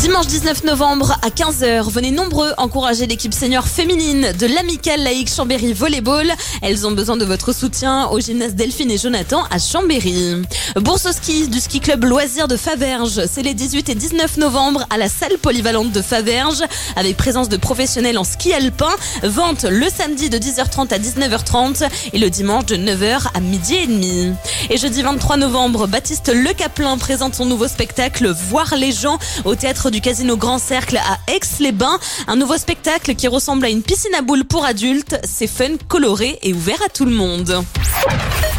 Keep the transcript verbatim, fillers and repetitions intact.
Dimanche dix-neuf novembre à quinze heures, venez nombreux encourager l'équipe senior féminine de l'Amicale Laïque Chambéry Volleyball. Elles ont besoin de votre soutien au gymnase Delphine et Jonathan à Chambéry. Bourse au ski du ski club loisirs de Faverges. C'est les dix-huit et dix-neuf novembre à la salle polyvalente de Faverges avec présence de professionnels en ski alpin. Vente le samedi de dix heures trente à dix-neuf heures trente et le dimanche de neuf heures à midi et demi. Et jeudi vingt-trois novembre, Baptiste Le Caplin présente son nouveau spectacle Voir les gens au théâtre du Casino Grand Cercle à Aix-les-Bains. Un nouveau spectacle qui ressemble à une piscine à boules pour adultes. C'est fun, coloré et ouvert à tout le monde.